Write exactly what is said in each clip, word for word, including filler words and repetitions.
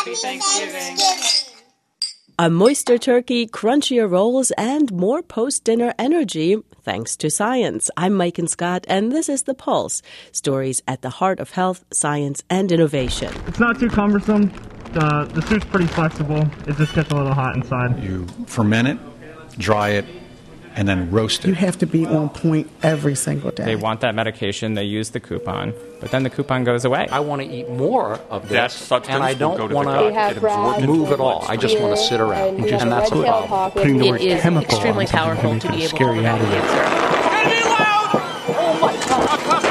Happy Thanksgiving. A moister turkey, crunchier rolls, and more post-dinner energy thanks to science. I'm Megan Scott, and this is The Pulse. Stories at the heart of health, science, and innovation. It's not too cumbersome. The, the soup's pretty flexible. It just gets a little hot inside. You ferment it, dry it, and then roast it. You have to be on point every single day. They want that medication, they use the coupon, but then the coupon goes away. I want to eat more of that this, substance and I don't will go want to to move at all. I just want to sit around, and, and that's the problem. Putting the word it is chemical extremely powerful to be able to prevent cancer. Oh my God!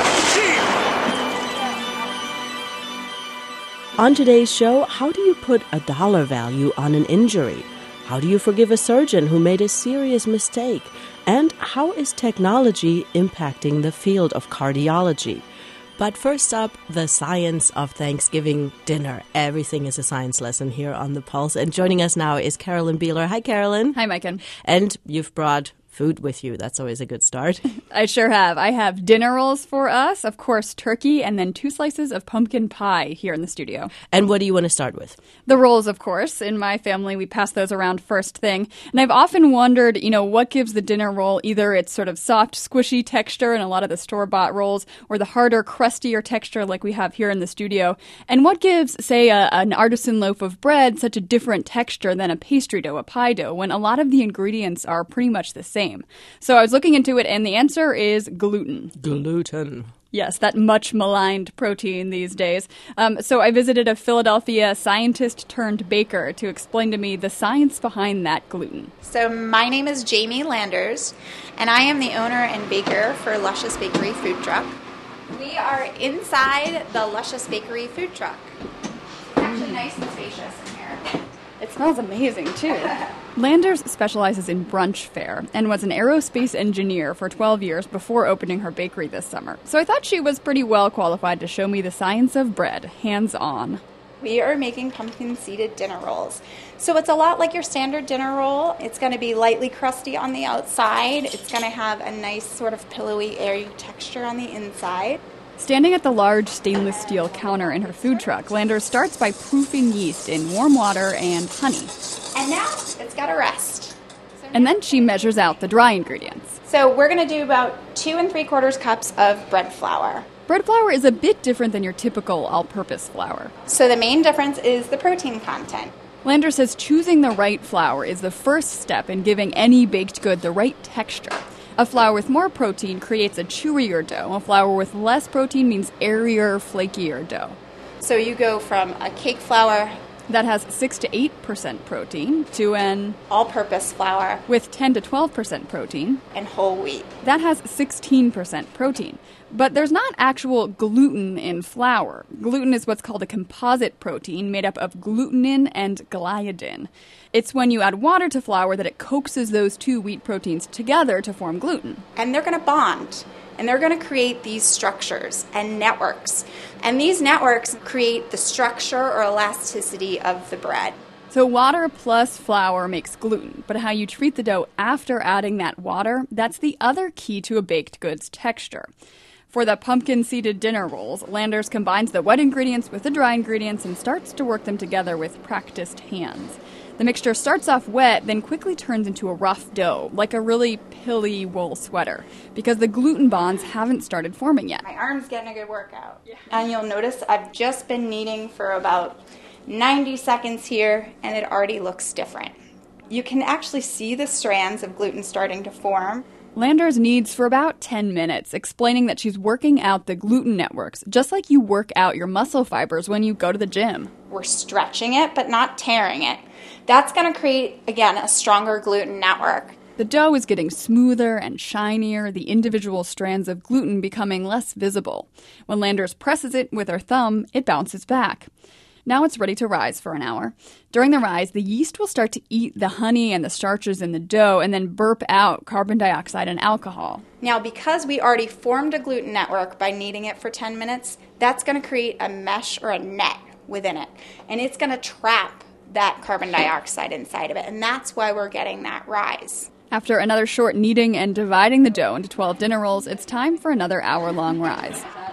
On today's show, how do you put a dollar value on an injury? How do you forgive a surgeon who made a serious mistake? And how is technology impacting the field of cardiology? But first up, the science of Thanksgiving dinner. Everything is a science lesson here on The Pulse. And joining us now is Carolyn Beeler. Hi, Carolyn. Hi, Megan. And you've brought food with you. That's always a good start. I sure have. I have dinner rolls for us, of course, turkey, and then two slices of pumpkin pie here in the studio. And what do you want to start with? The rolls, of course. In my family, we pass those around first thing. And I've often wondered, you know, what gives the dinner roll either its sort of soft, squishy texture in a lot of the store-bought rolls or the harder, crustier texture like we have here in the studio. And what gives, say, a, an artisan loaf of bread such a different texture than a pastry dough, a pie dough, when a lot of the ingredients are pretty much the same. So I was looking into it, and the answer is gluten. Gluten. Yes, that much maligned protein these days. Um, so I visited a Philadelphia scientist turned baker to explain to me the science behind that gluten. So my name is Jamie Landers, and I am the owner and baker for Luscious Bakery Food Truck. We are inside the Luscious Bakery Food Truck. It's actually nice and spacious in here. It smells amazing, too. Landers specializes in brunch fare and was an aerospace engineer for twelve years before opening her bakery this summer. So I thought she was pretty well qualified to show me the science of bread, hands-on. We are making pumpkin-seeded dinner rolls. So it's a lot like your standard dinner roll. It's going to be lightly crusty on the outside. It's going to have a nice sort of pillowy, airy texture on the inside. Standing at the large stainless steel counter in her food truck, Landers starts by proofing yeast in warm water and honey. And now it's got to rest. And then she measures out the dry ingredients. So we're going to do about two and three quarters cups of bread flour. Bread flour is a bit different than your typical all-purpose flour. So the main difference is the protein content. Landers says choosing the right flour is the first step in giving any baked good the right texture. A flour with more protein creates a chewier dough. A flour with less protein means airier, flakier dough. So you go from a cake flour that has six to eight percent protein to an all-purpose flour with ten to twelve percent protein and whole wheat that has sixteen percent protein. But there's not actual gluten in flour. Gluten is what's called a composite protein made up of glutenin and gliadin. It's when you add water to flour that it coaxes those two wheat proteins together to form gluten. And they're going to bond. And they're going to create these structures and networks. And these networks create the structure or elasticity of the bread. So water plus flour makes gluten, but how you treat the dough after adding that water, that's the other key to a baked goods texture. For the pumpkin-seeded dinner rolls, Landers combines the wet ingredients with the dry ingredients and starts to work them together with practiced hands. The mixture starts off wet, then quickly turns into a rough dough, like a really pilly wool sweater, because the gluten bonds haven't started forming yet. My arm's getting a good workout. Yeah. And you'll notice I've just been kneading for about ninety seconds here, and it already looks different. You can actually see the strands of gluten starting to form. Landers kneads for about ten minutes, explaining that she's working out the gluten networks, just like you work out your muscle fibers when you go to the gym. We're stretching it, but not tearing it. That's going to create, again, a stronger gluten network. The dough is getting smoother and shinier, the individual strands of gluten becoming less visible. When Landers presses it with her thumb, it bounces back. Now it's ready to rise for an hour. During the rise, the yeast will start to eat the honey and the starches in the dough and then burp out carbon dioxide and alcohol. Now, because we already formed a gluten network by kneading it for ten minutes, that's going to create a mesh or a net within it. And it's going to trap that carbon dioxide inside of it. And that's why we're getting that rise. After another short kneading and dividing the dough into twelve dinner rolls, it's time for another hour-long rise.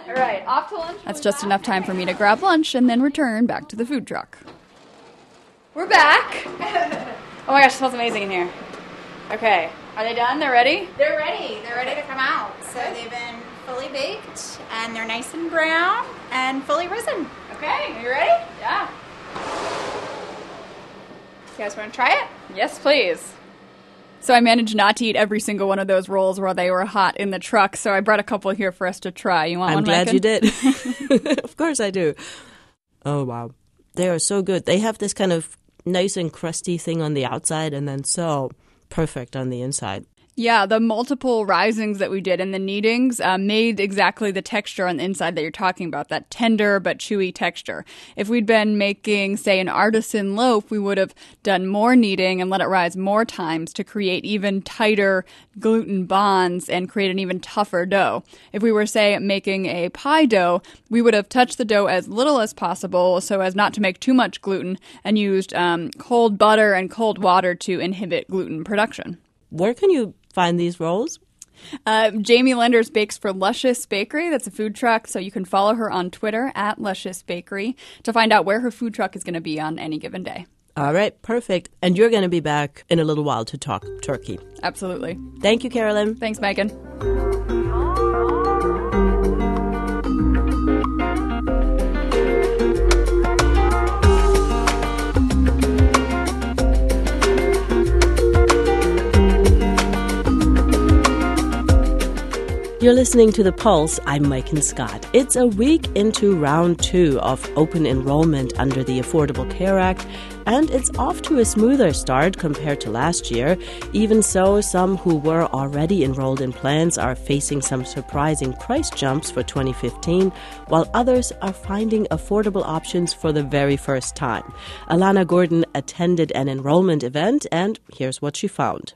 All right, off to lunch. That's just enough time for me to grab lunch and then return back to the food truck. We're back. Oh my gosh, it smells amazing in here. Okay, are they done? They're ready? They're ready. They're ready to come out. So they've been fully baked, and they're nice and brown and fully risen. Okay, are you ready? Yeah. You guys want to try it? Yes, please. So I managed not to eat every single one of those rolls while they were hot in the truck, so I brought a couple here for us to try. You want I'm one, glad Megan? you did. Of course I do. Oh, wow. They are so good. They have this kind of nice and crusty thing on the outside and then so perfect on the inside. Yeah, the multiple risings that we did and the kneadings uh, made exactly the texture on the inside that you're talking about, that tender but chewy texture. If we'd been making, say, an artisan loaf, we would have done more kneading and let it rise more times to create even tighter gluten bonds and create an even tougher dough. If we were, say, making a pie dough, we would have touched the dough as little as possible so as not to make too much gluten and used um, cold butter and cold water to inhibit gluten production. Where can you find these rolls? Uh, Jamie Lenders bakes for Luscious Bakery. That's a food truck, so you can follow her on Twitter at Luscious Bakery to find out where her food truck is going to be on any given day. All right, perfect. And you're going to be back in a little while to talk turkey. Absolutely. Thank you, Carolyn. Thanks, Megan. You're listening to The Pulse. I'm Maiken Scott. It's a week into round two of open enrollment under the Affordable Care Act, and it's off to a smoother start compared to last year. Even so, some who were already enrolled in plans are facing some surprising price jumps for twenty fifteen, while others are finding affordable options for the very first time. Alana Gordon attended an enrollment event, and here's what she found.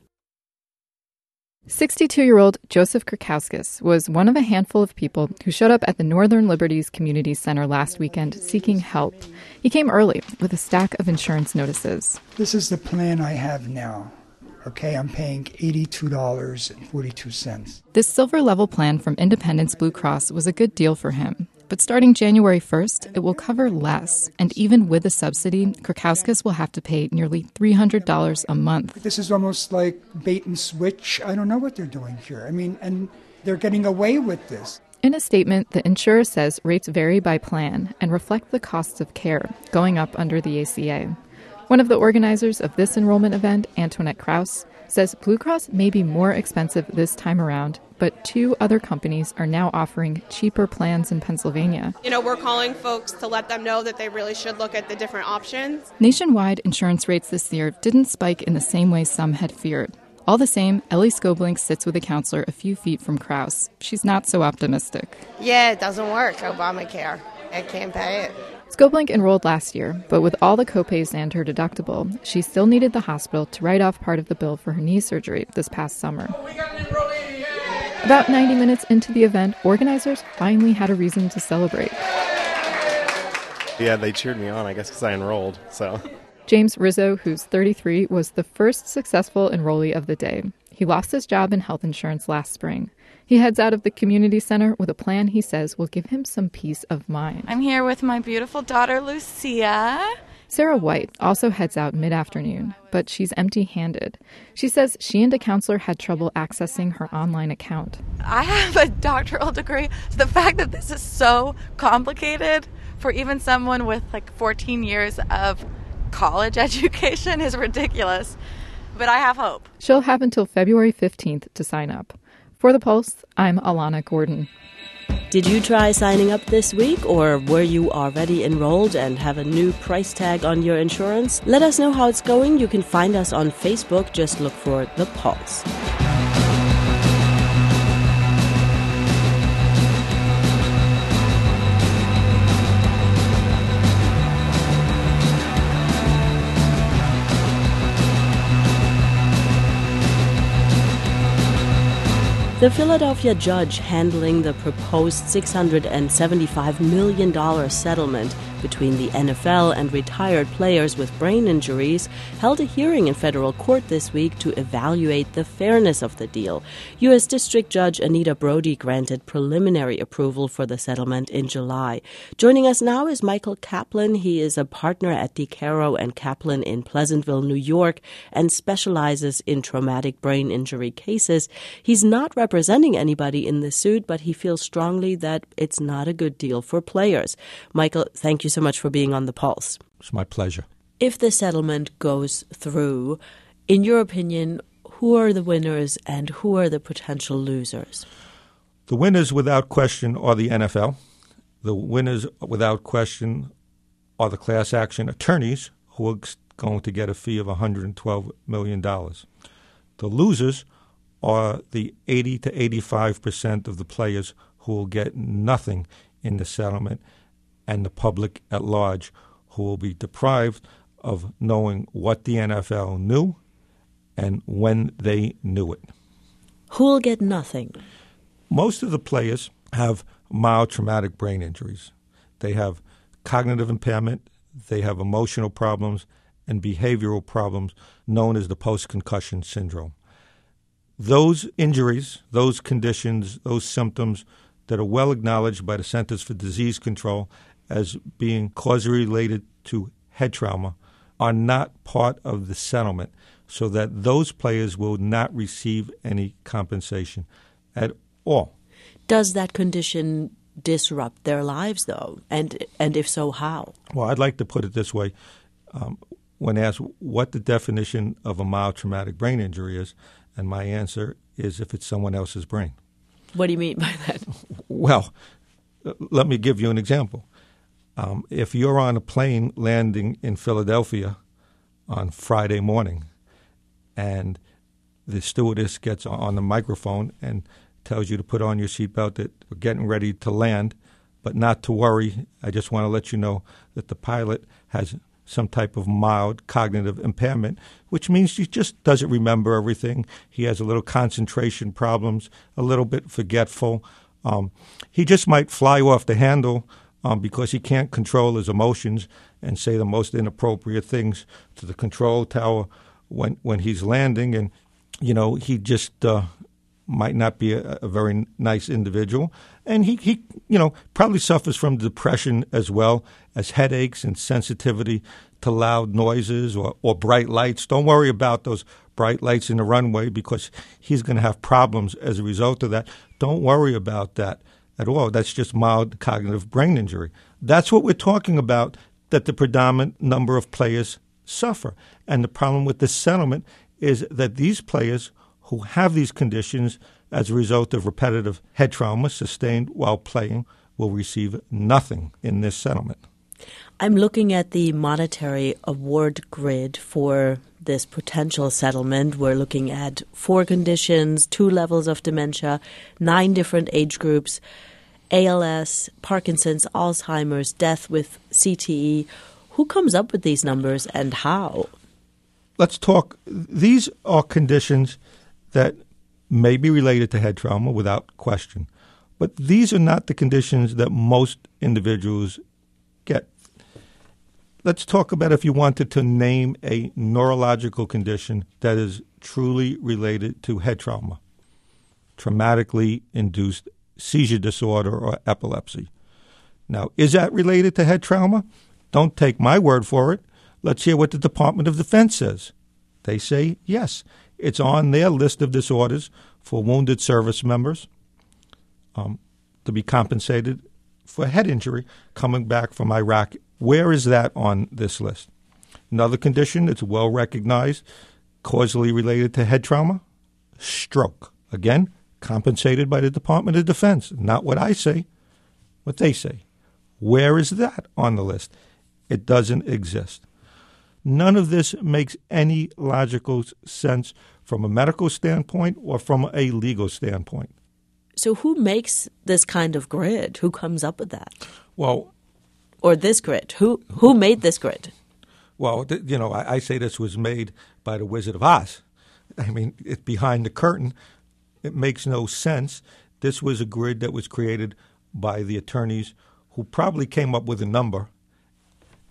sixty-two-year-old Joseph Krakowskis was one of a handful of people who showed up at the Northern Liberties Community Center last weekend seeking help. He came early with a stack of insurance notices. This is the plan I have now. Okay, I'm paying eighty-two dollars and forty-two cents. This silver-level plan from Independence Blue Cross was a good deal for him. But starting January first, it will cover less. And even with a subsidy, Krakowskis will have to pay nearly three hundred dollars a month. This is almost like bait and switch. I don't know what they're doing here. I mean, and they're getting away with this. In a statement, the insurer says rates vary by plan and reflect the costs of care, going up under the A C A. One of the organizers of this enrollment event, Antoinette Krause, says Blue Cross may be more expensive this time around, but two other companies are now offering cheaper plans in Pennsylvania. You know, we're calling folks to let them know that they really should look at the different options. Nationwide insurance rates this year didn't spike in the same way some had feared. All the same, Ellie Skoblink sits with a counselor a few feet from Krause. She's not so optimistic. Yeah, it doesn't work, Obamacare. I can't pay it. Skoblink enrolled last year, but with all the copays and her deductible, she still needed the hospital to write off part of the bill for her knee surgery this past summer. About ninety minutes into the event, organizers finally had a reason to celebrate. Yeah, they cheered me on, I guess, because I enrolled, so... James Rizzo, who's thirty-three, was the first successful enrollee of the day. He lost his job in health insurance last spring. He heads out of the community center with a plan he says will give him some peace of mind. I'm here with my beautiful daughter, Lucia. Sarah White also heads out mid-afternoon, but she's empty-handed. She says she and a counselor had trouble accessing her online account. I have a doctoral degree. So the fact that this is so complicated for even someone with like fourteen years of college education is ridiculous. But I have hope. She'll have until February fifteenth to sign up. For The Pulse, I'm Alana Gordon. Did you try signing up this week, or were you already enrolled and have a new price tag on your insurance? Let us know how it's going. You can find us on Facebook. Just look for The Pulse. The Philadelphia judge handling the proposed six hundred seventy-five million dollars settlement between the N F L and retired players with brain injuries, held a hearing in federal court this week to evaluate the fairness of the deal. U S District Judge Anita Brody granted preliminary approval for the settlement in July. Joining us now is Michael Kaplan. He is a partner at DeCaro and Kaplan in Pleasantville, New York, and specializes in traumatic brain injury cases. He's not representing anybody in the suit, but he feels strongly that it's not a good deal for players. Michael, thank you so much for being on The Pulse. It's my pleasure. If the settlement goes through, in your opinion, who are the winners and who are the potential losers? The winners, without question, are the N F L. The winners, without question, are the class action attorneys, who are going to get a fee of one hundred twelve million dollars. The losers are the eighty to eighty-five percent of the players who will get nothing in the settlement, and the public at large, who will be deprived of knowing what the N F L knew and when they knew it. Who will get nothing? Most of the players have mild traumatic brain injuries. They have cognitive impairment, they have emotional problems, and behavioral problems known as the post-concussion syndrome. Those injuries, those conditions, those symptoms that are well acknowledged by the Centers for Disease Control as being causally related to head trauma are not part of the settlement, so that those players will not receive any compensation at all. Does that condition disrupt their lives, though? And and if so, how? Well, I'd like to put it this way. Um, when asked what the definition of a mild traumatic brain injury is, and my answer is if it's someone else's brain. What do you mean by that? Well, let me give you an example. Um, if you're on a plane landing in Philadelphia on Friday morning and the stewardess gets on the microphone and tells you to put on your seatbelt, that we're getting ready to land, but not to worry, I just want to let you know that the pilot has some type of mild cognitive impairment, which means he just doesn't remember everything. He has a little concentration problems, a little bit forgetful. Um, he just might fly off the handle um, because he can't control his emotions and say the most inappropriate things to the control tower when when he's landing. And, you know, he just uh, might not be a, a very nice individual. And he, he, you know, probably suffers from depression as well as headaches and sensitivity to loud noises or, or bright lights. Don't worry about those bright lights in the runway because he's going to have problems as a result of that. Don't worry about that at all. That's just mild cognitive brain injury. That's what we're talking about, that the predominant number of players suffer. And the problem with the settlement is that these players who have these conditions as a result of repetitive head trauma sustained while playing will receive nothing in this settlement. I'm looking at the monetary award grid for this potential settlement. We're looking at four conditions, two levels of dementia, nine different age groups, A L S, Parkinson's, Alzheimer's, death with C T E. Who comes up with these numbers and how? Let's talk. These are conditions that may be related to head trauma without question. But these are not the conditions that most individuals get. Let's talk about if you wanted to name a neurological condition that is truly related to head trauma, traumatically induced seizure disorder or epilepsy. Now, is that related to head trauma? Don't take my word for it. Let's hear what the Department of Defense says. They say yes. It's on their list of disorders for wounded service members um, to be compensated for head injury coming back from Iraq. Where is that on this list? Another condition that's well recognized, causally related to head trauma, stroke. Again, compensated by the Department of Defense. Not what I say, what they say. Where is that on the list? It doesn't exist. None of this makes any logical sense from a medical standpoint or from a legal standpoint. So who makes this kind of grid? Who comes up with that? Well, or this grid? Who who made this grid? Well, th- you know, I, I say this was made by the Wizard of Oz. I mean, it's behind the curtain. It makes no sense. This was a grid that was created by the attorneys who probably came up with a number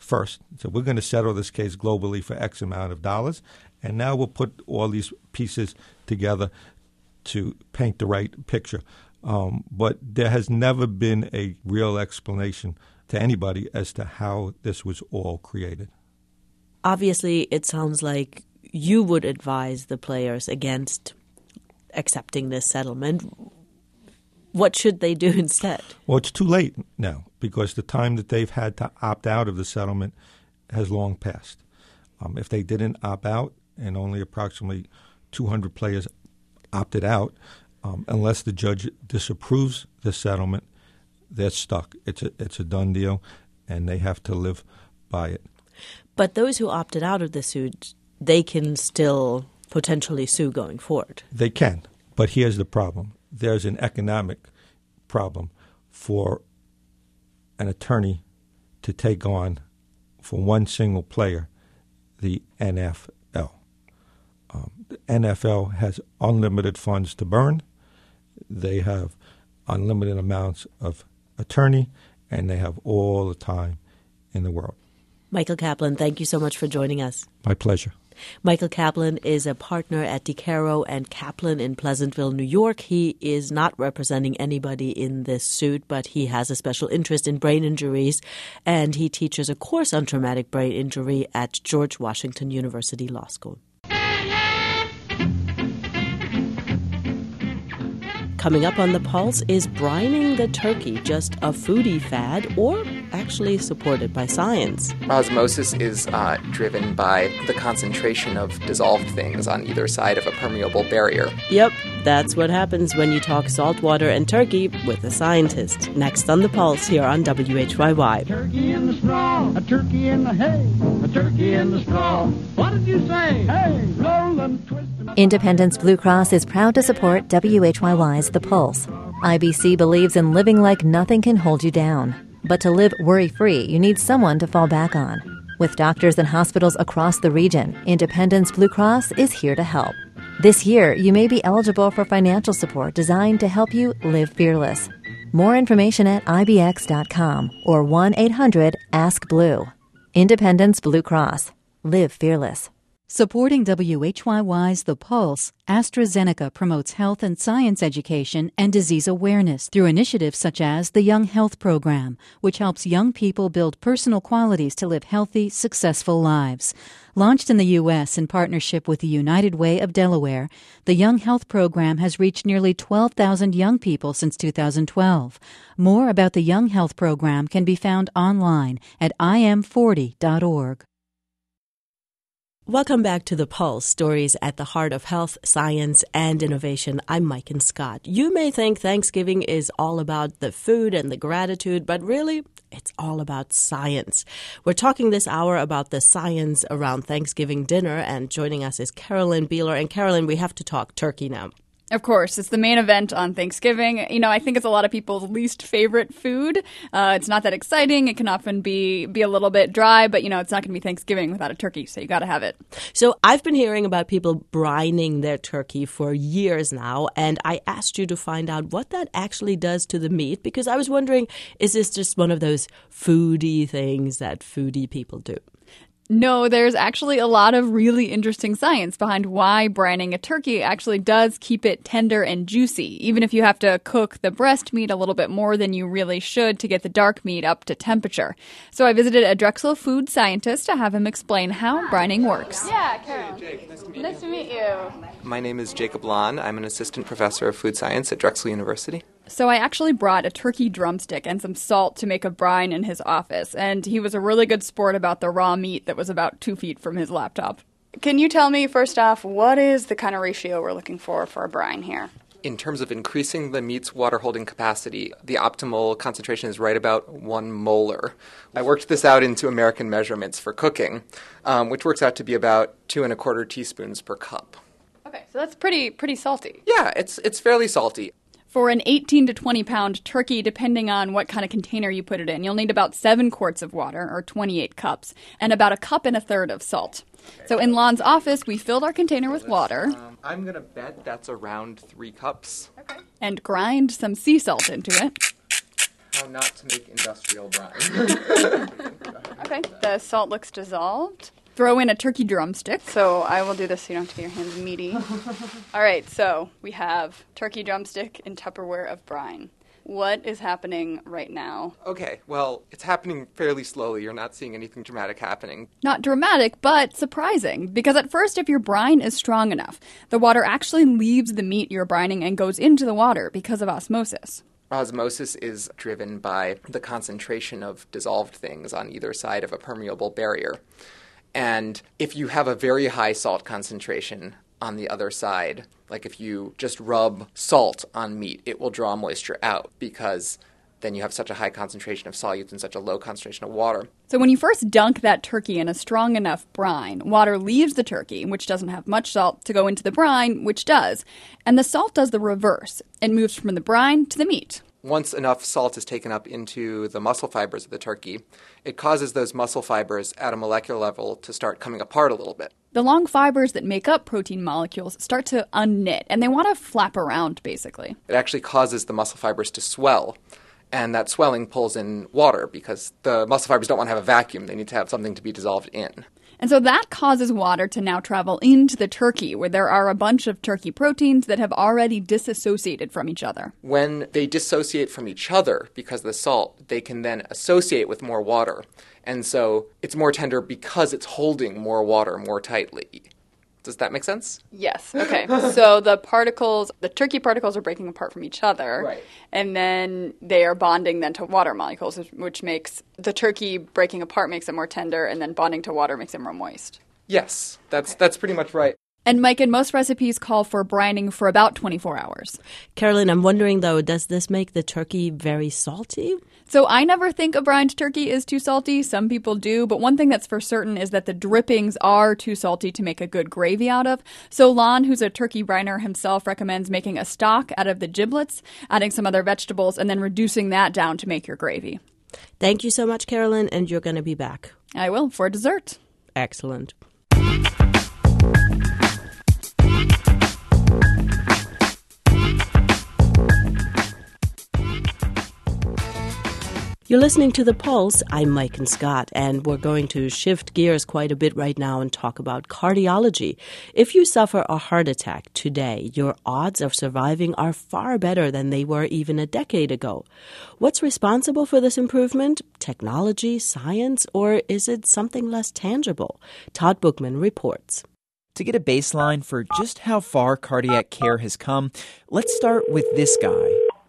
first. So we're going to settle this case globally for X amount of dollars, and now we'll put all these pieces together to paint the right picture. Um, but there has never been a real explanation to anybody as to how this was all created. Obviously, it sounds like you would advise the players against accepting this settlement. What should they do instead? Well, it's too late now because the time that they've had to opt out of the settlement has long passed. Um, if they didn't opt out and only approximately two hundred players opted out, um, unless the judge disapproves the settlement, they're stuck. It's a, it's a done deal, and they have to live by it. But those who opted out of the suit, they can still potentially sue going forward. They can, but here's the problem. There's an economic problem for an attorney to take on, for one single player, the N F L. Um, the N F L has unlimited funds to burn. They have unlimited amounts of attorney, and they have all the time in the world. Michael Kaplan, thank you so much for joining us. My pleasure. Michael Kaplan is a partner at DeCaro and Kaplan in Pleasantville, New York. He is not representing anybody in this suit, but he has a special interest in brain injuries, and he teaches a course on traumatic brain injury at George Washington University Law School. Coming up on The Pulse, is brining the turkey just a foodie fad or actually supported by science? Osmosis is uh, driven by the concentration of dissolved things on either side of a permeable barrier. Yep, that's what happens when you talk saltwater and turkey with a scientist. Next on The Pulse here on W H Y Y. Turkey in the straw, a turkey in the hay, a turkey in the straw. What did you say? Hey, roll and twist. Independence Blue Cross is proud to support W H Y Y's The Pulse. I B C believes in living like nothing can hold you down. But to live worry-free, you need someone to fall back on. With doctors and hospitals across the region, Independence Blue Cross is here to help. This year, you may be eligible for financial support designed to help you live fearless. More information at I B X dot com or one eight hundred ask blue. Independence Blue Cross. Live fearless. Supporting W H Y Y's The Pulse, AstraZeneca promotes health and science education and disease awareness through initiatives such as the Young Health Program, which helps young people build personal qualities to live healthy, successful lives. Launched in the U S in partnership with the United Way of Delaware, the Young Health Program has reached nearly twelve thousand young people since two thousand twelve. More about the Young Health Program can be found online at I M forty dot org. Welcome back to The Pulse, stories at the heart of health, science, and innovation. I'm Maiken Scott. You may think Thanksgiving is all about the food and the gratitude, but really, it's all about science. We're talking this hour about the science around Thanksgiving dinner, and joining us is Carolyn Beeler. And Carolyn, we have to talk turkey now. Of course, it's the main event on Thanksgiving. You know, I think it's a lot of people's least favorite food. Uh, it's not that exciting. It can often be be a little bit dry, but, you know, it's not going to be Thanksgiving without a turkey, so you got to have it. So I've been hearing about people brining their turkey for years now, and I asked you to find out what that actually does to the meat, because I was wondering, is this just one of those foodie things that foodie people do? No, there's actually a lot of really interesting science behind why brining a turkey actually does keep it tender and juicy, even if you have to cook the breast meat a little bit more than you really should to get the dark meat up to temperature. So I visited a Drexel food scientist to have him explain how brining works. Yeah, Carol. Hey, nice to meet you. Nice to meet you. My name is Jacob Lahn. I'm an assistant professor of food science at Drexel University. So I actually brought a turkey drumstick and some salt to make a brine in his office, and he was a really good sport about the raw meat that was about two feet from his laptop. Can you tell me, first off, what is the kind of ratio we're looking for for a brine here? In terms of increasing the meat's water-holding capacity, the optimal concentration is right about one molar. I worked this out into American measurements for cooking, um, which works out to be about two and a quarter teaspoons per cup. Okay, so that's pretty pretty salty. Yeah, it's it's fairly salty. For an eighteen to twenty pound turkey, depending on what kind of container you put it in, you'll need about seven quarts of water, or twenty-eight cups, and about a cup and a third of salt. Okay. So in Lon's office, we filled our container with water. Um, I'm going to bet that's around three cups. Okay. And grind some sea salt into it. how not to make industrial brine. Okay, the salt looks dissolved. Throw in a turkey drumstick. So I will do this so you don't have to get your hands meaty. All right, so we have turkey drumstick in Tupperware of brine. What is happening right now? Okay, well, it's happening fairly slowly. You're not seeing anything dramatic happening. Not dramatic, but surprising. Because at first, if your brine is strong enough, the water actually leaves the meat you're brining and goes into the water because of osmosis. Osmosis is driven by the concentration of dissolved things on either side of a permeable barrier. And if you have a very high salt concentration on the other side, like if you just rub salt on meat, it will draw moisture out because then you have such a high concentration of solutes and such a low concentration of water. So when you first dunk that turkey in a strong enough brine, water leaves the turkey, which doesn't have much salt, to go into the brine, which does. And the salt does the reverse. It moves from the brine to the meat. Once enough salt is taken up into the muscle fibers of the turkey, it causes those muscle fibers at a molecular level to start coming apart a little bit. The long fibers that make up protein molecules start to unknit, and they want to flap around, basically. It actually causes the muscle fibers to swell, and that swelling pulls in water because the muscle fibers don't want to have a vacuum. They need to have something to be dissolved in. And so that causes water to now travel into the turkey, where there are a bunch of turkey proteins that have already disassociated from each other. When they dissociate from each other because of the salt, they can then associate with more water. And so it's more tender because it's holding more water more tightly. Does that make sense? Yes. Okay. So the particles, the turkey particles are breaking apart from each other. Right. And then they are bonding then to water molecules, which makes the turkey breaking apart makes it more tender, and then bonding to water makes it more moist. Yes. That's that's pretty much right. And Mike, and most recipes call for brining for about twenty-four hours. Carolyn, I'm wondering, though, does this make the turkey very salty? So I never think a brined turkey is too salty. Some people do. But one thing that's for certain is that the drippings are too salty to make a good gravy out of. So Lon, who's a turkey briner himself, recommends making a stock out of the giblets, adding some other vegetables, and then reducing that down to make your gravy. Thank you so much, Carolyn, and you're going to be back. I will, for dessert. Excellent. You're listening to The Pulse. I'm Mike and Scott, and we're going to shift gears quite a bit right now and talk about cardiology. If you suffer a heart attack today, your odds of surviving are far better than they were even a decade ago. What's responsible for this improvement? Technology, science, or is it something less tangible? Todd Bookman reports. To get a baseline for just how far cardiac care has come, let's start with this guy.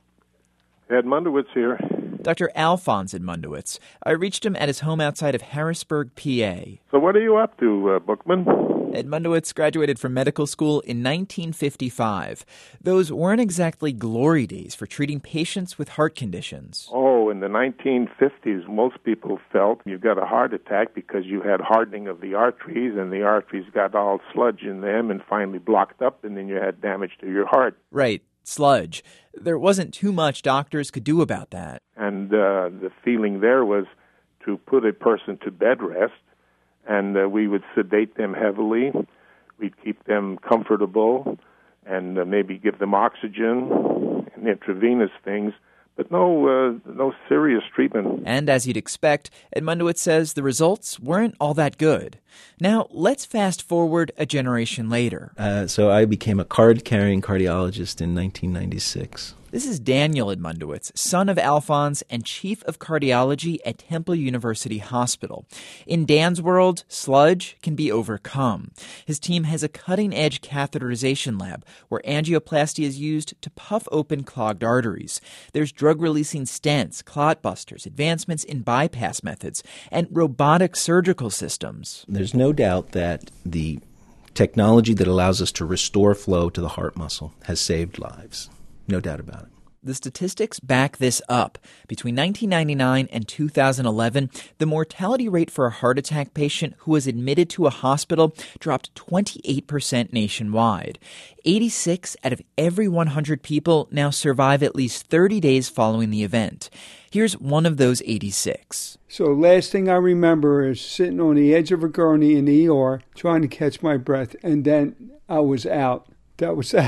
Ed Mundowitz here. Doctor Alphonse Edmundowitz. I reached him at his home outside of Harrisburg, P A. So what are you up to, uh, Bookman? Edmundowitz graduated from medical school in nineteen fifty-five. Those weren't exactly glory days for treating patients with heart conditions. Oh, in the nineteen fifties, most people felt you got a heart attack because you had hardening of the arteries, and the arteries got all sludge in them and finally blocked up, and then you had damage to your heart. Right. Sludge. There wasn't too much doctors could do about that. And uh, the feeling there was to put a person to bed rest, and uh, we would sedate them heavily. We'd keep them comfortable and uh, maybe give them oxygen and intravenous things, but no uh, no serious treatment. And as you'd expect, Edmundowitz says the results weren't all that good. Now, let's fast forward a generation later. Uh, so I became a card-carrying cardiologist in nineteen ninety-six. This is Daniel Edmundowitz, son of Alphonse and chief of cardiology at Temple University Hospital. In Dan's world, sludge can be overcome. His team has a cutting-edge catheterization lab where angioplasty is used to puff open clogged arteries. There's drug-releasing stents, clot busters, advancements in bypass methods, and robotic surgical systems. There's no doubt that the technology that allows us to restore flow to the heart muscle has saved lives. No doubt about it. The statistics back this up. Between nineteen ninety-nine and two thousand eleven, the mortality rate for a heart attack patient who was admitted to a hospital dropped twenty-eight percent nationwide. eighty-six out of every one hundred people now survive at least thirty days following the event. Here's one of those eighty-six. So last thing I remember is sitting on the edge of a gurney in the E R trying to catch my breath, and then I was out. That was that.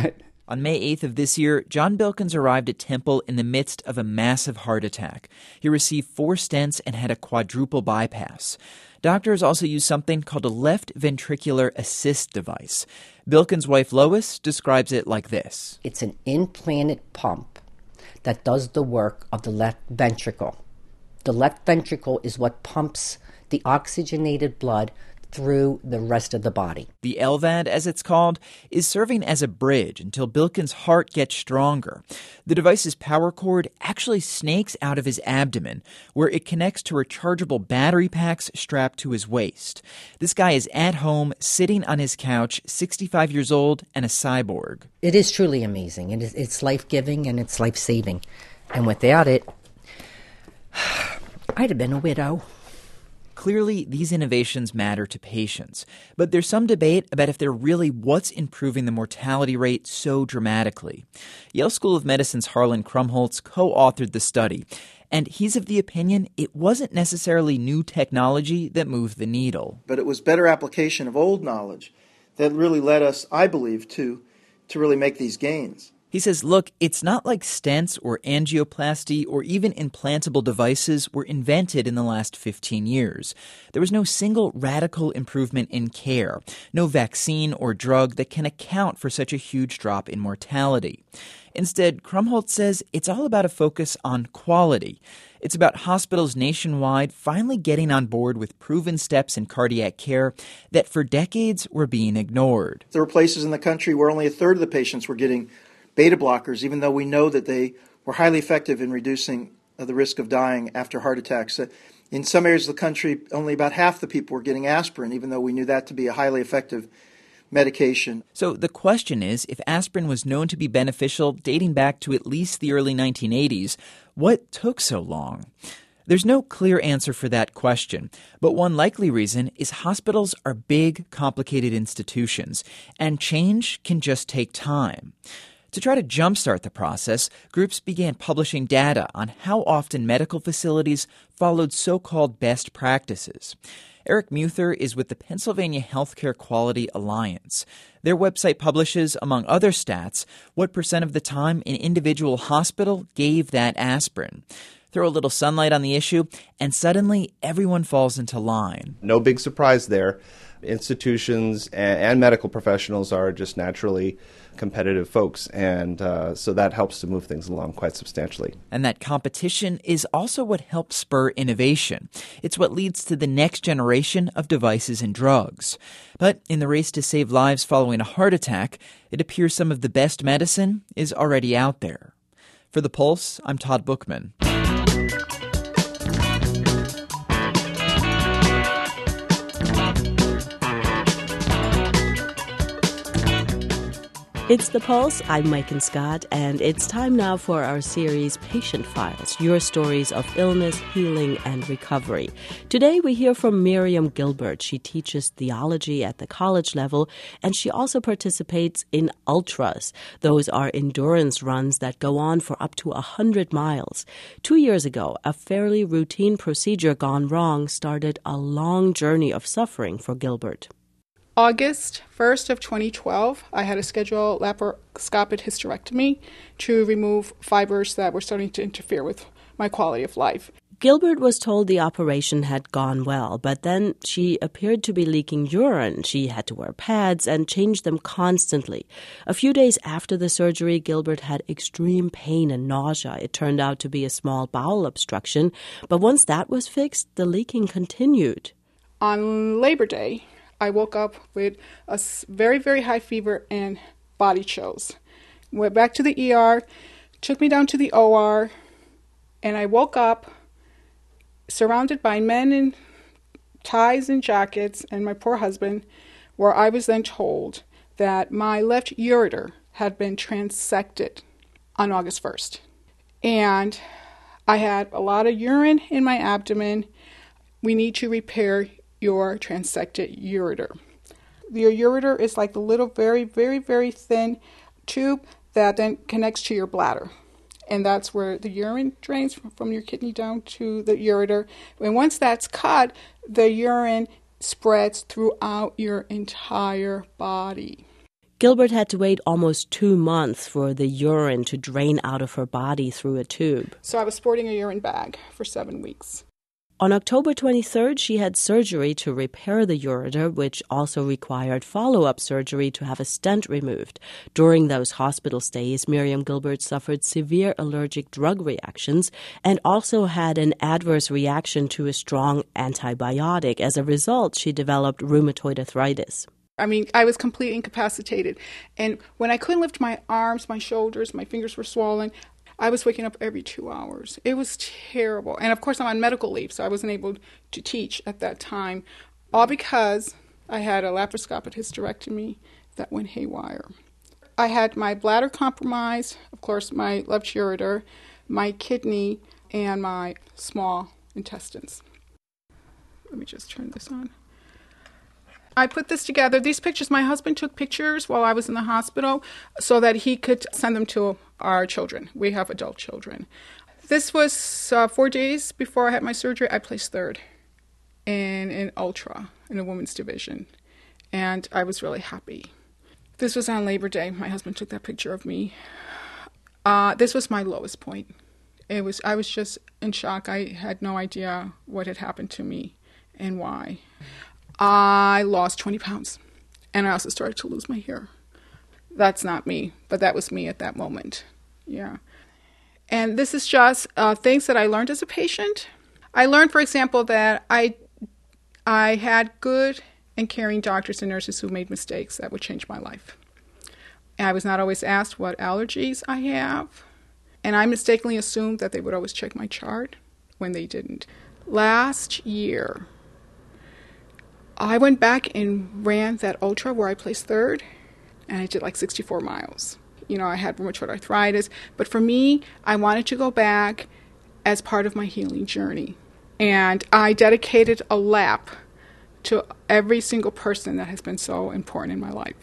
On May eighth of this year, John Bilkins arrived at Temple in the midst of a massive heart attack. He received four stents and had a quadruple bypass. Doctors also use something called a left ventricular assist device. Bilkins' wife Lois describes it like this. It's an implanted pump that does the work of the left ventricle. The left ventricle is what pumps the oxygenated blood through the rest of the body. The L V A D, as it's called, is serving as a bridge until Bilkins' heart gets stronger. The device's power cord actually snakes out of his abdomen, where it connects to rechargeable battery packs strapped to his waist. This guy is at home, sitting on his couch, sixty-five years old, and a cyborg. It is truly amazing. It is, it's life-giving and it's life-saving. And without it, I'd have been a widow. Clearly, these innovations matter to patients, but there's some debate about if they're really what's improving the mortality rate so dramatically. Yale School of Medicine's Harlan Krumholtz co-authored the study, and he's of the opinion it wasn't necessarily new technology that moved the needle. But it was better application of old knowledge that really led us, I believe, to, to really make these gains. He says, look, it's not like stents or angioplasty or even implantable devices were invented in the last fifteen years. There was no single radical improvement in care, no vaccine or drug that can account for such a huge drop in mortality. Instead, Krumholtz says it's all about a focus on quality. It's about hospitals nationwide finally getting on board with proven steps in cardiac care that for decades were being ignored. There were places in the country where only a third of the patients were getting beta blockers, even though we know that they were highly effective in reducing uh, the risk of dying after heart attacks. Uh, in some areas of the country, only about half the people were getting aspirin, even though we knew that to be a highly effective medication. So the question is, if aspirin was known to be beneficial dating back to at least the early nineteen eighties, what took so long? There's no clear answer for that question, but one likely reason is hospitals are big, complicated institutions, and change can just take time. To try to jumpstart the process, groups began publishing data on how often medical facilities followed so-called best practices. Eric Muther is with the Pennsylvania Healthcare Quality Alliance. Their website publishes, among other stats, what percent of the time an individual hospital gave that aspirin. Throw a little sunlight on the issue, and suddenly everyone falls into line. No big surprise there. Institutions and, and medical professionals are just naturally competitive folks, and uh, so that helps to move things along quite substantially. And that competition is also what helps spur innovation. It's what leads to the next generation of devices and drugs. But in the race to save lives following a heart attack, it appears some of the best medicine is already out there. For The Pulse, I'm Todd Bookman. It's The Pulse. I'm Maiken Scott, and it's time now for our series Patient Files, your stories of illness, healing, and recovery. Today we hear from Miriam Gilbert. She teaches theology at the college level, and she also participates in ultras. Those are endurance runs that go on for up to one hundred miles. Two years ago, a fairly routine procedure gone wrong started a long journey of suffering for Gilbert. August first of twenty twelve, I had a scheduled laparoscopic hysterectomy to remove fibers that were starting to interfere with my quality of life. Gilbert was told the operation had gone well, but then she appeared to be leaking urine. She had to wear pads and change them constantly. A few days after the surgery, Gilbert had extreme pain and nausea. It turned out to be a small bowel obstruction, but once that was fixed, the leaking continued. On Labor Day, I woke up with a very, very high fever and body chills. Went back to the E R, took me down to the O R, and I woke up surrounded by men in ties and jackets and my poor husband, where I was then told that my left ureter had been transected on August first. And I had a lot of urine in my abdomen. We need to repair your transected ureter. Your ureter is like the little very, very, very thin tube that then connects to your bladder. And that's where the urine drains from your kidney down to the ureter. And once that's cut, the urine spreads throughout your entire body. Gilbert had to wait almost two months for the urine to drain out of her body through a tube. So I was sporting a urine bag for seven weeks. On October twenty-third, she had surgery to repair the ureter, which also required follow-up surgery to have a stent removed. During those hospital stays, Miriam Gilbert suffered severe allergic drug reactions and also had an adverse reaction to a strong antibiotic. As a result, she developed rheumatoid arthritis. I mean, I was completely incapacitated. And when I couldn't lift my arms, my shoulders, my fingers were swollen, I was waking up every two hours. It was terrible. And of course, I'm on medical leave, so I wasn't able to teach at that time, all because I had a laparoscopic hysterectomy that went haywire. I had my bladder compromised, of course, my left ureter, my kidney, and my small intestines. Let me just turn this on. I put this together. These pictures, my husband took pictures while I was in the hospital so that he could send them to our children. We have adult children. This was uh, four days before I had my surgery. I placed third in an ultra in a women's division, and I was really happy. This was on Labor Day. My husband took that picture of me. Uh, this was my lowest point. It was. I was just in shock. I had no idea what had happened to me and why. I lost twenty pounds, and I also started to lose my hair. That's not me, but that was me at that moment. Yeah. And this is just uh, things that I learned as a patient. I learned, for example, that I I had good and caring doctors and nurses who made mistakes that would change my life. And I was not always asked what allergies I have, and I mistakenly assumed that they would always check my chart when they didn't. Last year, I went back and ran that ultra where I placed third, and I did like sixty-four miles. You know, I had rheumatoid arthritis, but for me, I wanted to go back as part of my healing journey. And I dedicated a lap to every single person that has been so important in my life.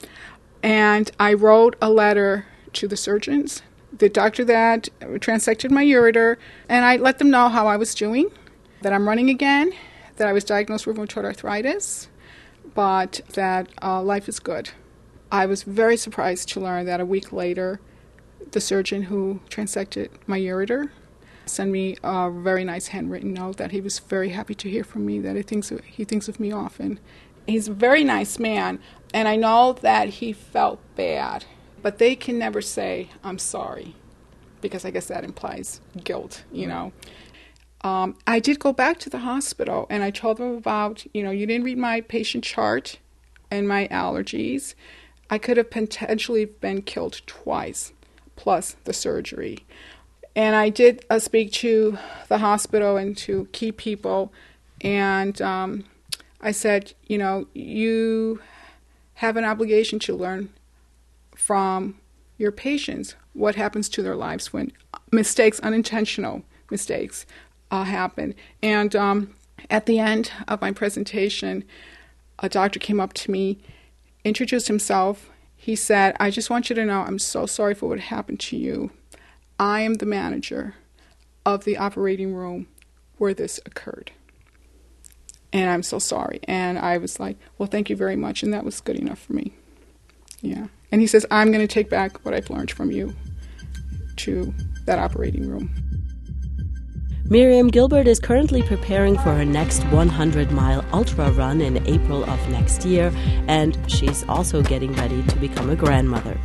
And I wrote a letter to the surgeons, the doctor that transected my ureter, and I let them know how I was doing, that I'm running again, that I was diagnosed with rheumatoid arthritis, but that uh, life is good. I was very surprised to learn that a week later, the surgeon who transected my ureter sent me a very nice handwritten note that he was very happy to hear from me, that he thinks of, he thinks of me often. He's a very nice man, and I know that he felt bad, but they can never say, I'm sorry, because I guess that implies guilt, you know. Um, I did go back to the hospital, and I told them about, you know, you didn't read my patient chart and my allergies. I could have potentially been killed twice, plus the surgery. And I did uh, speak to the hospital and to key people, and um, I said, you know, you have an obligation to learn from your patients what happens to their lives when mistakes, unintentional mistakes, uh, happen. And um, at the end of my presentation, a doctor came up to me, introduced himself. He said, I just want you to know I'm so sorry for what happened to you. I am the manager of the operating room where this occurred. And I'm so sorry. And I was like, well, thank you very much. And that was good enough for me. Yeah. And he says, I'm going to take back what I've learned from you to that operating room. Miriam Gilbert is currently preparing for her next hundred mile ultra run in April of next year, and she's also getting ready to become a grandmother.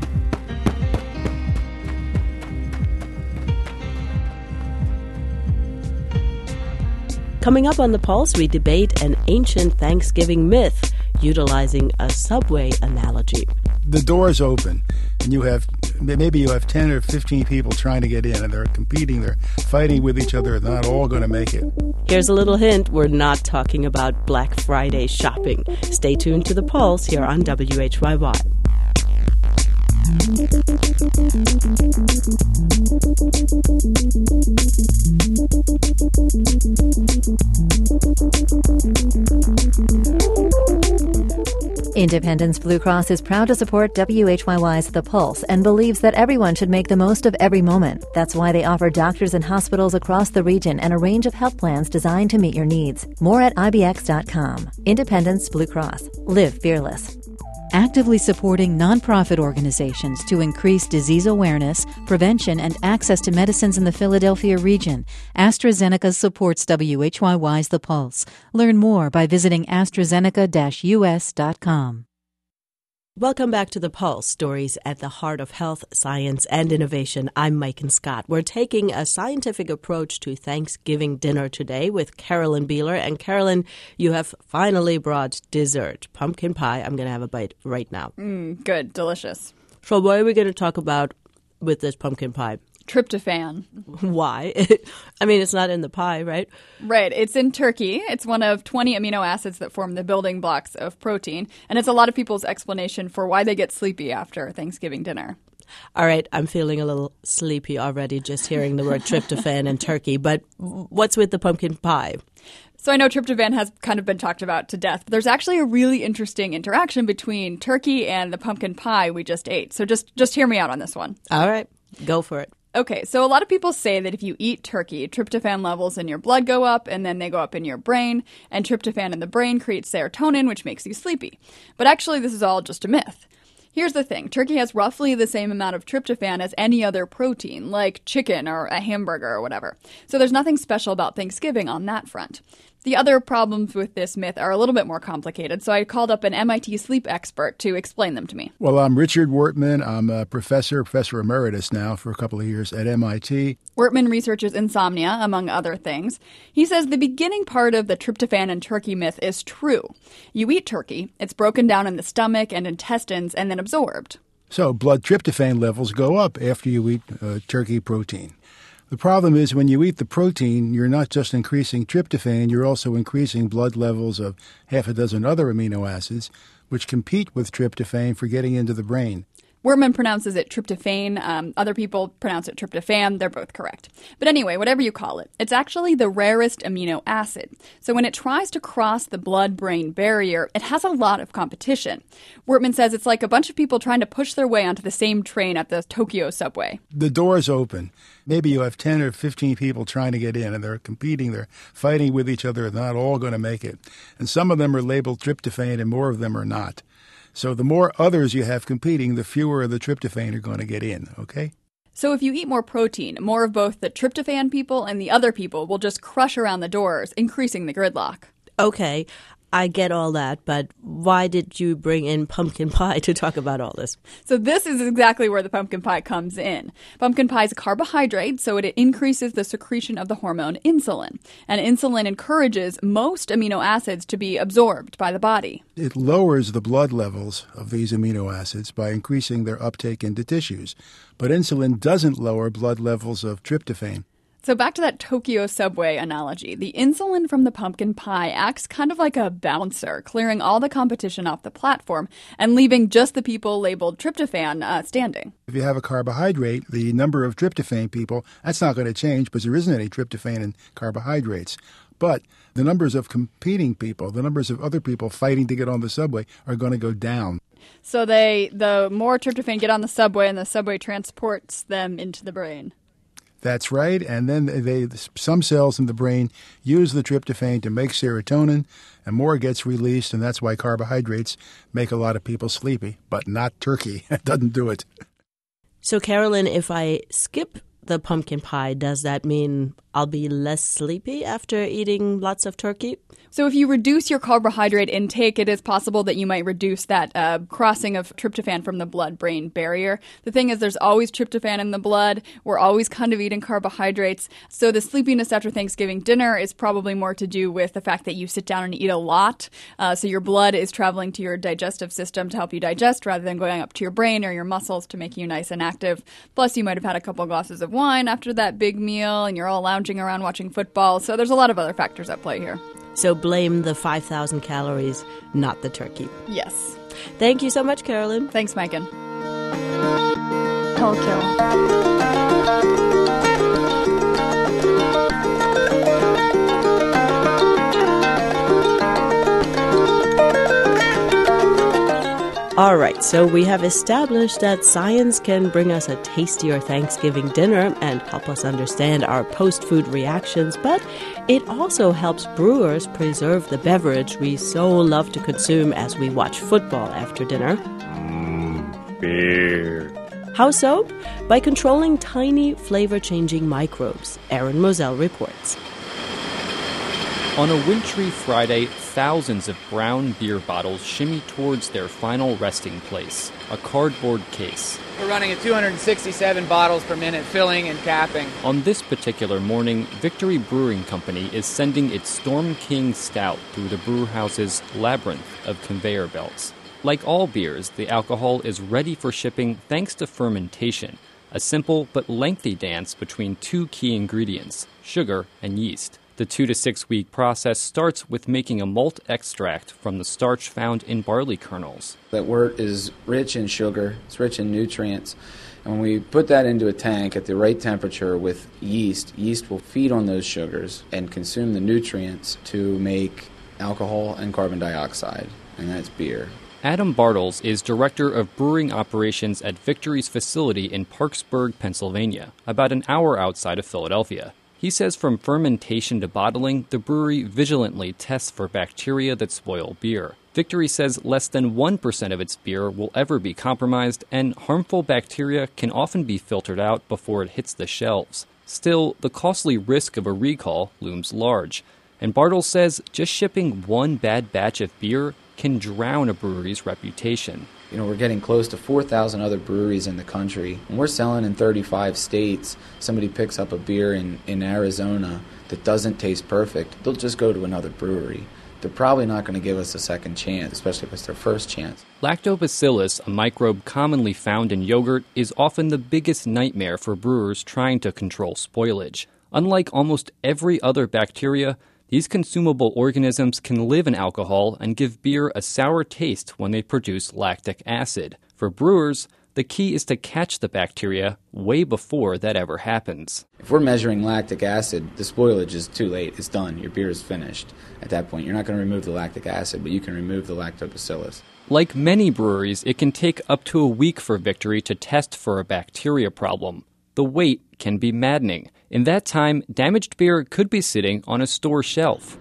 Coming up on The Pulse, we debate an ancient Thanksgiving myth utilizing a subway analogy. The door's open, and you have maybe you have ten or fifteen people trying to get in, and they're competing, they're fighting with each other. They're not all going to make it. Here's a little hint. We're not talking about Black Friday shopping. Stay tuned to The Pulse here on W H Y Y. Independence Blue Cross is proud to support W H Y Y's The Pulse and believes that everyone should make the most of every moment. That's why they offer doctors and hospitals across the region and a range of health plans designed to meet your needs. More at I B X dot com. Independence Blue Cross. Live fearless. actively supporting nonprofit organizations to increase disease awareness, prevention, and access to medicines in the Philadelphia region. AstraZeneca supports W H Y Y's The Pulse. Learn more by visiting AstraZeneca dash U S dot com. Welcome back to The Pulse, stories at the heart of health, science, and innovation. I'm Mike Scott. We're taking a scientific approach to Thanksgiving dinner today with Carolyn Beeler. And Carolyn, you have finally brought dessert, pumpkin pie. I'm going to have a bite right now. Mm, good, delicious. So what are we going to talk about with this pumpkin pie? Tryptophan. Why? I mean, it's not in the pie, right? Right. It's in turkey. It's one of twenty amino acids that form the building blocks of protein. And it's a lot of people's explanation for why they get sleepy after Thanksgiving dinner. All right. I'm feeling a little sleepy already just hearing the word tryptophan and turkey. But what's with the pumpkin pie? So I know tryptophan has kind of been talked about to death, but there's actually a really interesting interaction between turkey and the pumpkin pie we just ate. So just, just hear me out on this one. All right. Go for it. Okay, so a lot of people say that if you eat turkey, tryptophan levels in your blood go up, and then they go up in your brain, and tryptophan in the brain creates serotonin, which makes you sleepy. But actually, this is all just a myth. Here's the thing. Turkey has roughly the same amount of tryptophan as any other protein, like chicken or a hamburger or whatever. So there's nothing special about Thanksgiving on that front. The other problems with this myth are a little bit more complicated, so I called up an M I T sleep expert to explain them to me. Well, I'm Richard Wortman. I'm a professor, professor emeritus now for a couple of years at M I T. Wortman researches insomnia, among other things. He says the beginning part of the tryptophan and turkey myth is true. You eat turkey, it's broken down in the stomach and intestines and then absorbed. So blood tryptophan levels go up after you eat uh, turkey protein. The problem is when you eat the protein, you're not just increasing tryptophan, you're also increasing blood levels of half a dozen other amino acids, which compete with tryptophan for getting into the brain. Wortman pronounces it tryptophan. Um, other people pronounce it tryptophan. They're both correct. But anyway, whatever you call it, it's actually the rarest amino acid. So when it tries to cross the blood-brain barrier, it has a lot of competition. Wortman says it's like a bunch of people trying to push their way onto the same train at the Tokyo subway. The door's open. Maybe you have ten or fifteen people trying to get in, and they're competing. They're fighting with each other. They're not all going to make it. And some of them are labeled tryptophan, and more of them are not. So the more others you have competing, the fewer of the tryptophan are going to get in, okay? So if you eat more protein, more of both the tryptophan people and the other people will just crush around the doors, increasing the gridlock. Okay, I get all that, but why did you bring in pumpkin pie to talk about all this? So this is exactly where the pumpkin pie comes in. Pumpkin pie is a carbohydrate, so it increases the secretion of the hormone insulin. And insulin encourages most amino acids to be absorbed by the body. It lowers the blood levels of these amino acids by increasing their uptake into tissues. But insulin doesn't lower blood levels of tryptophan. So back to that Tokyo subway analogy. The insulin from the pumpkin pie acts kind of like a bouncer, clearing all the competition off the platform and leaving just the people labeled tryptophan uh, standing. If you have a carbohydrate, the number of tryptophan people, that's not going to change because there isn't any tryptophan in carbohydrates. But the numbers of competing people, the numbers of other people fighting to get on the subway are going to go down. So they, the more tryptophan get on the subway and the subway transports them into the brain. That's right. And then they, some cells in the brain use the tryptophan to make serotonin, and more gets released, and that's why carbohydrates make a lot of people sleepy, but not turkey. It doesn't do it. So, Carolyn, if I skip the pumpkin pie, does that mean I'll be less sleepy after eating lots of turkey? So if you reduce your carbohydrate intake, it is possible that you might reduce that uh, crossing of tryptophan from the blood-brain barrier. The thing is, there's always tryptophan in the blood. We're always kind of eating carbohydrates. So the sleepiness after Thanksgiving dinner is probably more to do with the fact that you sit down and eat a lot. Uh, so your blood is traveling to your digestive system to help you digest rather than going up to your brain or your muscles to make you nice and active. Plus, you might have had a couple glasses of wine after that big meal, and you're all lounging around watching football. So there's a lot of other factors at play here. So blame the five thousand calories, not the turkey. Yes. Thank you so much, Carolyn. Thanks, Megan. Tokyo. All right, so we have established that science can bring us a tastier Thanksgiving dinner and help us understand our post-food reactions, but it also helps brewers preserve the beverage we so love to consume as we watch football after dinner. Mmm, beer. How so? By controlling tiny flavor-changing microbes. Aaron Moselle reports. On a wintry Friday, thousands of brown beer bottles shimmy towards their final resting place, a cardboard case. We're running at two hundred sixty-seven bottles per minute, filling and capping. On this particular morning, Victory Brewing Company is sending its Storm King Stout through the brewhouse's labyrinth of conveyor belts. Like all beers, the alcohol is ready for shipping thanks to fermentation, a simple but lengthy dance between two key ingredients, sugar and yeast. The two to six week process starts with making a malt extract from the starch found in barley kernels. That wort is rich in sugar, it's rich in nutrients, and when we put that into a tank at the right temperature with yeast, yeast will feed on those sugars and consume the nutrients to make alcohol and carbon dioxide, and that's beer. Adam Bartles is Director of Brewing Operations at Victory's facility in Parksburg, Pennsylvania, about an hour outside of Philadelphia. He says from fermentation to bottling, the brewery vigilantly tests for bacteria that spoil beer. Victory says less than one percent of its beer will ever be compromised, and harmful bacteria can often be filtered out before it hits the shelves. Still, the costly risk of a recall looms large, and Bartles says just shipping one bad batch of beer can drown a brewery's reputation. You know, we're getting close to four thousand other breweries in the country. And we're selling in thirty-five states. Somebody picks up a beer in, in Arizona that doesn't taste perfect, they'll just go to another brewery. They're probably not going to give us a second chance, especially if it's their first chance. Lactobacillus, a microbe commonly found in yogurt, is often the biggest nightmare for brewers trying to control spoilage. Unlike almost every other bacteria, these consumable organisms can live in alcohol and give beer a sour taste when they produce lactic acid. For brewers, the key is to catch the bacteria way before that ever happens. If we're measuring lactic acid, the spoilage is too late. It's done. Your beer is finished. At that point, you're not going to remove the lactic acid, but you can remove the lactobacillus. Like many breweries, it can take up to a week for Victory to test for a bacteria problem. The wait can be maddening. In that time, damaged beer could be sitting on a store shelf.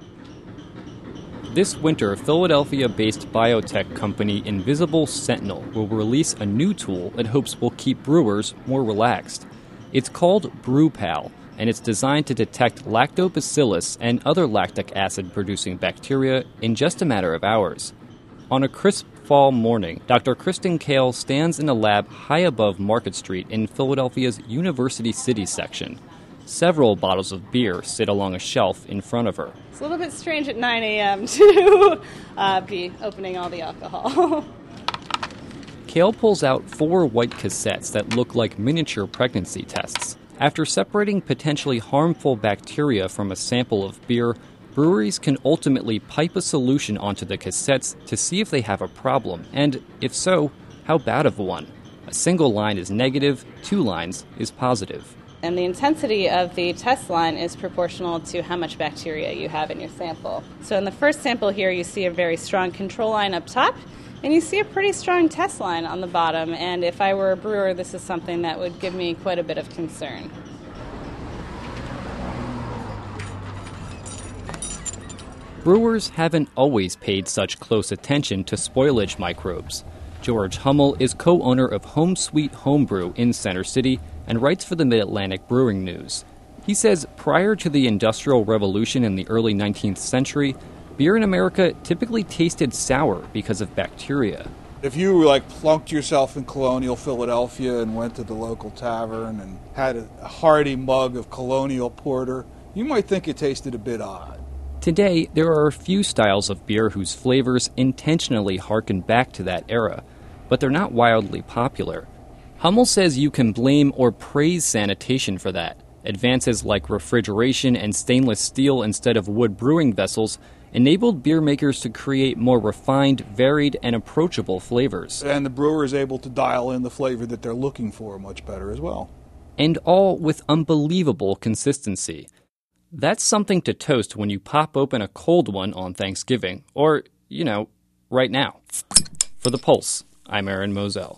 This winter, Philadelphia-based biotech company Invisible Sentinel will release a new tool it hopes will keep brewers more relaxed. It's called BrewPal, and it's designed to detect lactobacillus and other lactic acid-producing bacteria in just a matter of hours. On a crisp fall morning, Doctor Kristen Kale stands in a lab high above Market Street in Philadelphia's University City section. Several bottles of beer sit along a shelf in front of her. It's a little bit strange at nine a.m. to uh, be opening all the alcohol. Kale pulls out four white cassettes that look like miniature pregnancy tests. After separating potentially harmful bacteria from a sample of beer, breweries can ultimately pipe a solution onto the cassettes to see if they have a problem, and if so, how bad of one. A single line is negative, two lines is positive. And the intensity of the test line is proportional to how much bacteria you have in your sample. So in the first sample here, you see a very strong control line up top, and you see a pretty strong test line on the bottom. And if I were a brewer, this is something that would give me quite a bit of concern. Brewers haven't always paid such close attention to spoilage microbes. George Hummel is co-owner of Home Sweet Homebrew in Center City and writes for the Mid-Atlantic Brewing News. He says prior to the Industrial Revolution in the early nineteenth century, beer in America typically tasted sour because of bacteria. If you like plunked yourself in colonial Philadelphia and went to the local tavern and had a hearty mug of colonial porter, you might think it tasted a bit odd. Today, there are a few styles of beer whose flavors intentionally harken back to that era, but they're not wildly popular. Hummel says you can blame or praise sanitation for that. Advances like refrigeration and stainless steel instead of wood brewing vessels enabled beer makers to create more refined, varied, and approachable flavors. And the brewer is able to dial in the flavor that they're looking for much better as well. And all with unbelievable consistency. That's something to toast when you pop open a cold one on Thanksgiving, or, you know, right now. For The Pulse, I'm Aaron Moselle.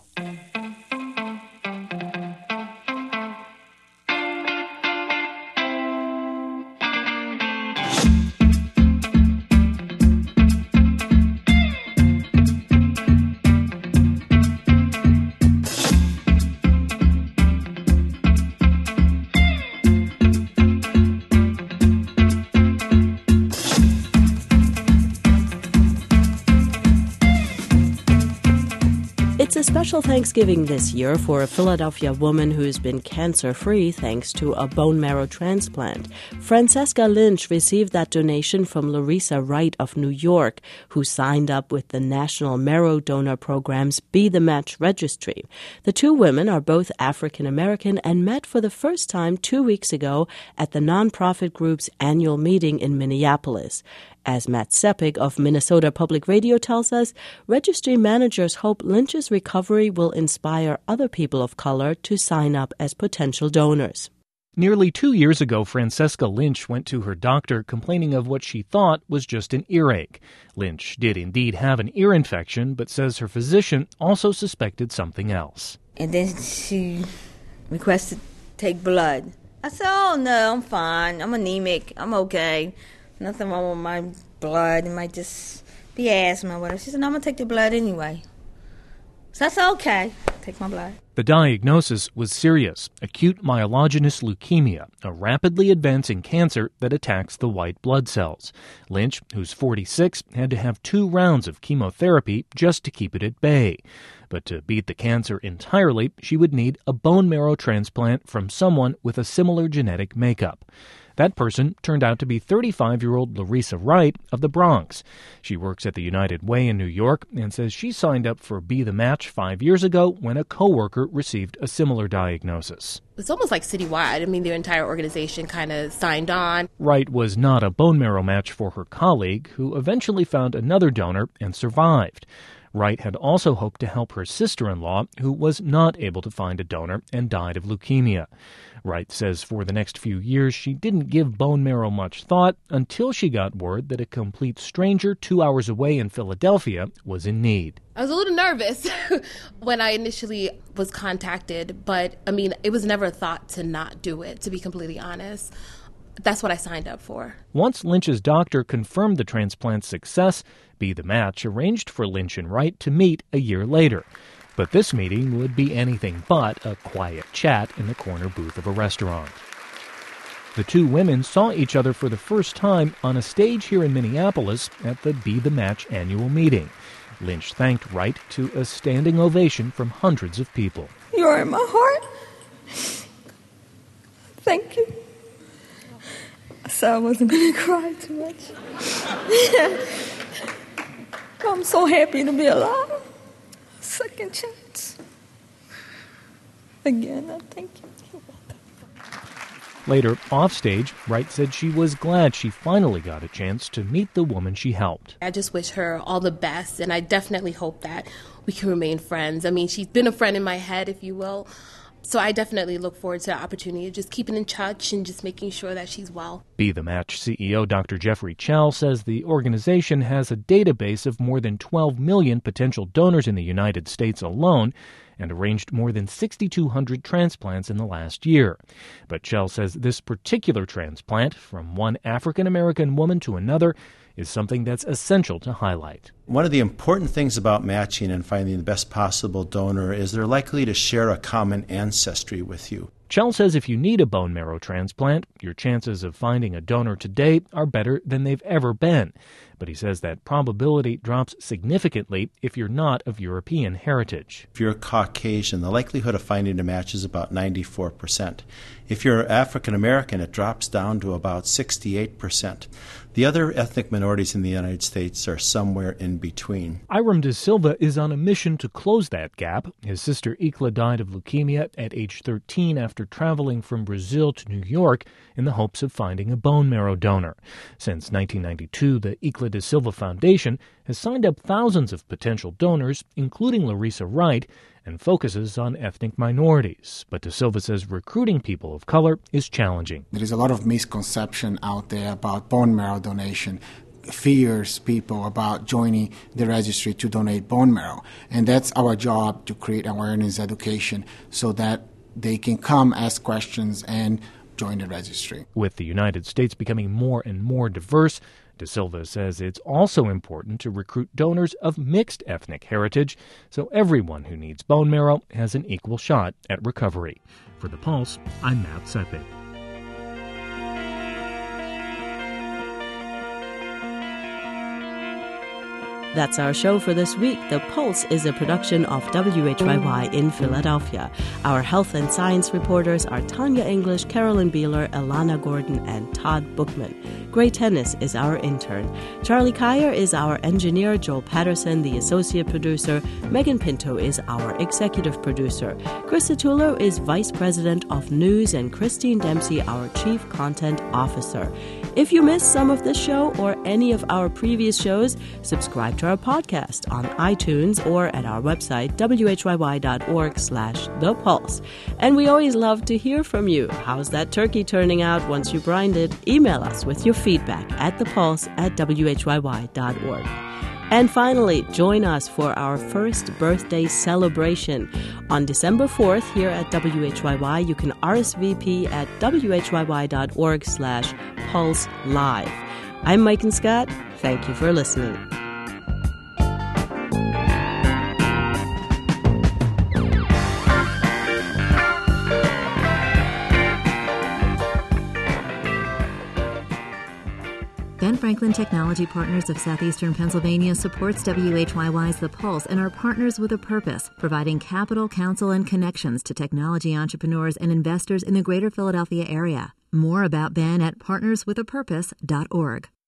It's a special Thanksgiving this year for a Philadelphia woman who's been cancer-free thanks to a bone marrow transplant. Francesca Lynch received that donation from Larissa Wright of New York, who signed up with the National Marrow Donor Program's Be the Match registry. The two women are both African-American and met for the first time two weeks ago at the nonprofit group's annual meeting in Minneapolis. As Matt Sepik of Minnesota Public Radio tells us, registry managers hope Lynch's recovery will inspire other people of color to sign up as potential donors. Nearly two years ago, Francesca Lynch went to her doctor complaining of what she thought was just an earache. Lynch did indeed have an ear infection, but says her physician also suspected something else. And then she requested to take blood. I said, oh, no, I'm fine. I'm anemic. I'm okay. Nothing wrong with my blood. It might just be asthma or whatever. She said, no, I'm going to take the blood anyway. So I said, okay, take my blood. The diagnosis was serious, acute myelogenous leukemia, a rapidly advancing cancer that attacks the white blood cells. Lynch, who's forty-six, had to have two rounds of chemotherapy just to keep it at bay. But to beat the cancer entirely, she would need a bone marrow transplant from someone with a similar genetic makeup. That person turned out to be thirty-five-year-old Larissa Wright of the Bronx. She works at the United Way in New York and says she signed up for Be the Match five years ago when a coworker received a similar diagnosis. It's almost like citywide. I mean, their entire organization kind of signed on. Wright was not a bone marrow match for her colleague, who eventually found another donor and survived. Wright had also hoped to help her sister-in-law, who was not able to find a donor and died of leukemia. Wright says for the next few years she didn't give bone marrow much thought until she got word that a complete stranger two hours away in Philadelphia was in need. I was a little nervous when I initially was contacted, but, I mean, it was never a thought to not do it, to be completely honest. That's what I signed up for. Once Lynch's doctor confirmed the transplant's success, Be the Match arranged for Lynch and Wright to meet a year later. But this meeting would be anything but a quiet chat in the corner booth of a restaurant. The two women saw each other for the first time on a stage here in Minneapolis at the Be the Match annual meeting. Lynch thanked Wright to a standing ovation from hundreds of people. You're in my heart. Thank you. I said I wasn't going to cry too much. I'm so happy to be alive. Second chance. Again, I thank you. Later, offstage, Wright said she was glad she finally got a chance to meet the woman she helped. I just wish her all the best, and I definitely hope that we can remain friends. I mean, she's been a friend in my head, if you will. So I definitely look forward to the opportunity of just keeping in touch and just making sure that she's well. Be the Match C E O Doctor Jeffrey Chell says the organization has a database of more than twelve million potential donors in the United States alone and arranged more than six thousand two hundred transplants in the last year. But Chell says this particular transplant, from one African-American woman to another, is something that's essential to highlight. One of the important things about matching and finding the best possible donor is they're likely to share a common ancestry with you. Chell says if you need a bone marrow transplant, your chances of finding a donor today are better than they've ever been. But he says that probability drops significantly if you're not of European heritage. If you're Caucasian, the likelihood of finding a match is about ninety-four percent. If you're African American, it drops down to about sixty-eight percent. The other ethnic minorities in the United States are somewhere in between. Iram De Silva is on a mission to close that gap. His sister Ikla died of leukemia at age thirteen after traveling from Brazil to New York in the hopes of finding a bone marrow donor. Since nineteen ninety-two, the Ikla De Silva Foundation has signed up thousands of potential donors, including Larissa Wright, and focuses on ethnic minorities. But De Silva says recruiting people of color is challenging. There is a lot of misconception out there about bone marrow donation. fears people about joining the registry to donate bone marrow. And that's our job, to create awareness education so that they can come, ask questions, and join the registry. With the United States becoming more and more diverse, De Silva says it's also important to recruit donors of mixed ethnic heritage so everyone who needs bone marrow has an equal shot at recovery. For The Pulse, I'm Matt Seppi. That's our show for this week. The Pulse is a production of W H Y Y in Philadelphia. Our health and science reporters are Tanya English, Carolyn Beeler, Elana Gordon, and Todd Bookman. Gray Tennis is our intern. Charlie Kyer is our engineer. Joel Patterson, the associate producer. Megan Pinto is our executive producer. Krista Tuller is vice president of news, and Christine Dempsey, our chief content officer. If you missed some of this show or any of our previous shows, subscribe to our podcast on iTunes or at our website, W H Y Y dot org slash The Pulse. And we always love to hear from you. How's that turkey turning out once you brined it? Email us with your feedback at thepulse at W H Y Y dot org. And finally, join us for our first birthday celebration. On December fourth, here at W H Y Y, you can R S V P at W H Y Y dot org slash Pulse Live. I'm Mike and Scott. Thank you for listening. Ben Franklin Technology Partners of Southeastern Pennsylvania supports W H Y Y's The Pulse and are partners with a purpose, providing capital, counsel, and connections to technology entrepreneurs and investors in the greater Philadelphia area. More about Ben at partners with a purpose dot org.